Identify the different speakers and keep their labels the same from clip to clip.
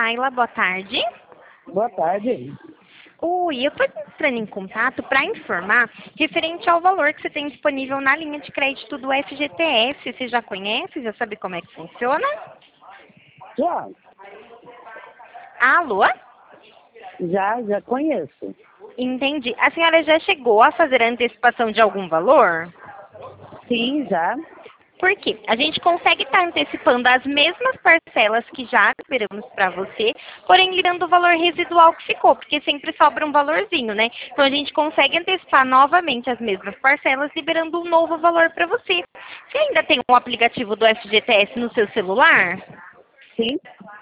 Speaker 1: Laila, boa tarde.
Speaker 2: Boa tarde.
Speaker 1: Oi, eu estou entrando em contato para informar referente ao valor que você tem disponível na linha de crédito do FGTS. Você já conhece? Já sabe como é que funciona?
Speaker 2: Já,
Speaker 1: Alô?
Speaker 2: já conheço.
Speaker 1: Entendi. A senhora já chegou a fazer a antecipação de algum valor?
Speaker 2: Sim, já.
Speaker 1: Por quê? A gente consegue estar antecipando as mesmas parcelas que já liberamos para você, porém liberando o valor residual que ficou, porque sempre sobra um valorzinho, né? Então a gente consegue antecipar novamente as mesmas parcelas, liberando um novo valor para você. Você ainda tem um aplicativo do FGTS no seu celular?
Speaker 2: Sim.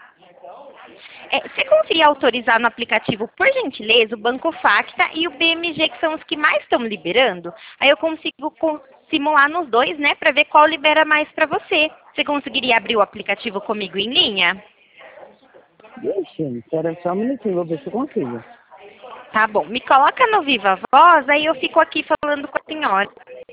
Speaker 1: Você conseguiria autorizar no aplicativo, por gentileza, o Banco Facta e o BMG, que são os que mais estão liberando? Aí eu consigo simular nos dois, né, para ver qual libera mais para você. Você conseguiria abrir o aplicativo comigo em linha?
Speaker 2: Ixi, espera só um minutinho, vou ver se eu consigo.
Speaker 1: Tá bom. Me coloca no Viva Voz, aí eu fico aqui falando com a senhora.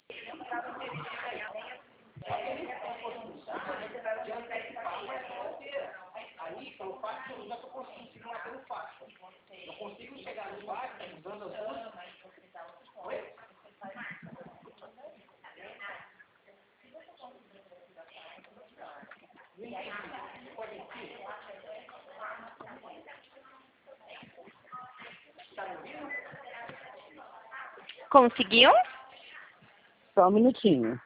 Speaker 1: Conseguiu?
Speaker 2: Só um minutinho.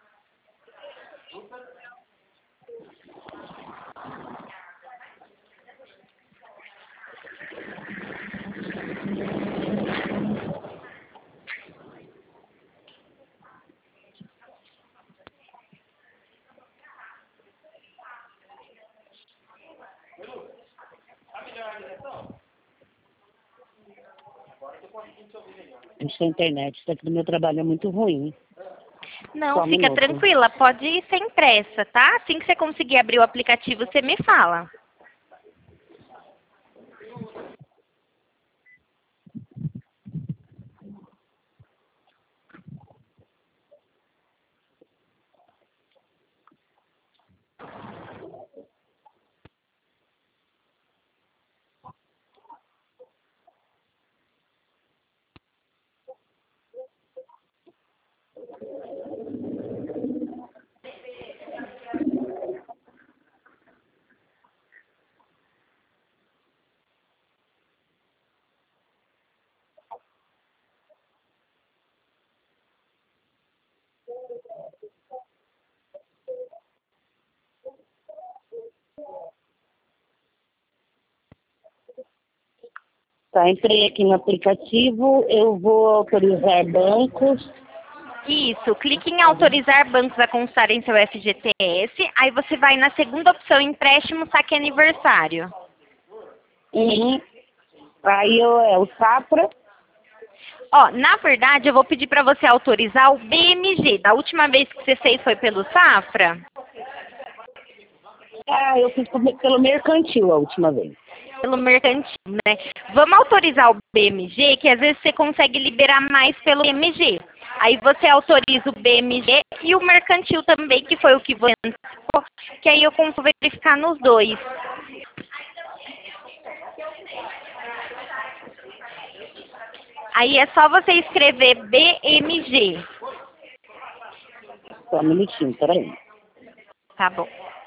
Speaker 2: Essa internet isso aqui do meu trabalho é muito ruim.
Speaker 1: Não,
Speaker 2: Só um
Speaker 1: fica
Speaker 2: minuto.
Speaker 1: tranquila. Pode ir sem pressa, tá? Assim que você conseguir abrir o aplicativo, você me fala.
Speaker 2: Tá, entrei aqui no aplicativo, eu vou autorizar bancos.
Speaker 1: Isso, clique em autorizar bancos a constarem seu FGTS, aí você vai na segunda opção, empréstimo, saque aniversário.
Speaker 2: Uhum. Aí é o Safra.
Speaker 1: Ó, na verdade, eu vou pedir para você autorizar o BMG. Da última vez que você fez foi pelo Safra?
Speaker 2: Ah, eu fiz pelo mercantil a última vez.
Speaker 1: Pelo mercantil, né? Vamos autorizar o BMG, que às vezes você consegue liberar mais pelo BMG. Aí você autoriza o BMG e o mercantil também, que foi o que você antecipou, que aí eu consigo verificar nos dois. Aí é só você escrever BMG.
Speaker 2: Só um minutinho, peraí.
Speaker 1: Tá bom.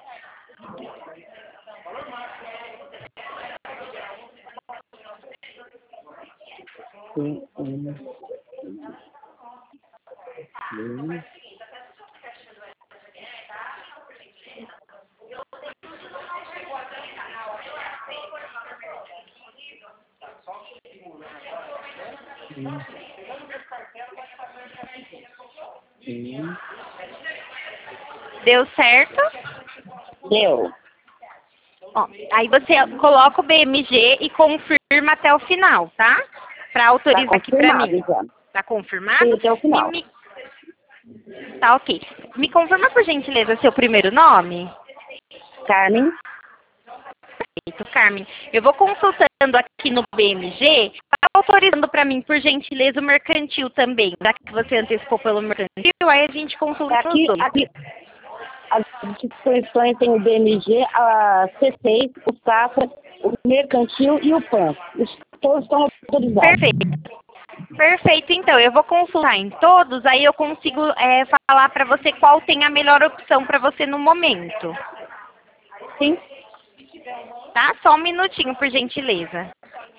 Speaker 2: Sim.
Speaker 1: Deu certo?
Speaker 2: Deu.
Speaker 1: Ó, aí você coloca o BMG e confirma até o final, tá? Para
Speaker 2: Tá
Speaker 1: autorizar aqui para
Speaker 2: confirmado
Speaker 1: mim.
Speaker 2: já.
Speaker 1: Tá confirmado?
Speaker 2: Sim, até o final.
Speaker 1: Tá ok. Me confirma, por gentileza, seu primeiro nome?
Speaker 2: Carmen.
Speaker 1: Perfeito, Carmen. Eu vou consultando aqui no BMG, tá autorizando para mim, por gentileza, o mercantil também. Já que você antecipou pelo mercantil, aí a gente consulta os dois.
Speaker 2: Aqui, as instituições tem o BMG, a C6, o Safra, o mercantil e o PAN. Todos estão autorizados.
Speaker 1: Perfeito. Perfeito, então, eu vou consultar em todos, aí eu consigo falar para você qual tem a melhor opção para você no momento.
Speaker 2: Sim.
Speaker 1: Tá? Só um minutinho, por gentileza.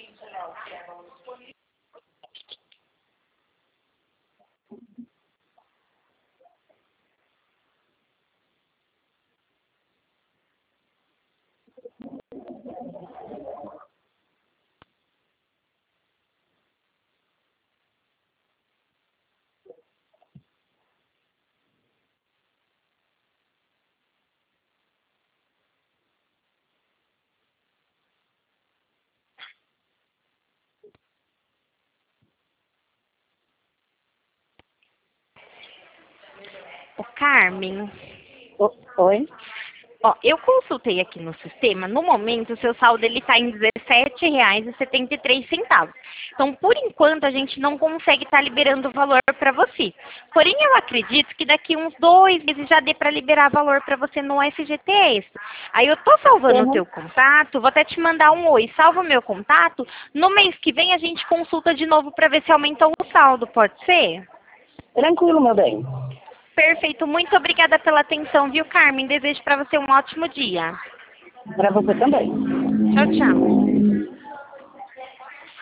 Speaker 1: Ô, Carmen,
Speaker 2: Oi?
Speaker 1: ó, eu consultei aqui no sistema, no momento o seu saldo ele está em R$17,73. Então, por enquanto, a gente não consegue estar liberando o valor para você. Porém, eu acredito que daqui uns 2 meses já dê para liberar valor para você no FGTS. Aí eu tô salvando o teu contato, vou até te mandar um oi, salva o meu contato. No mês que vem a gente consulta de novo para ver se aumentou o saldo, pode ser?
Speaker 2: Tranquilo, meu bem.
Speaker 1: Perfeito, muito obrigada pela atenção, viu, Carmen? Desejo para você um ótimo dia.
Speaker 2: Para você também.
Speaker 1: Tchau, tchau.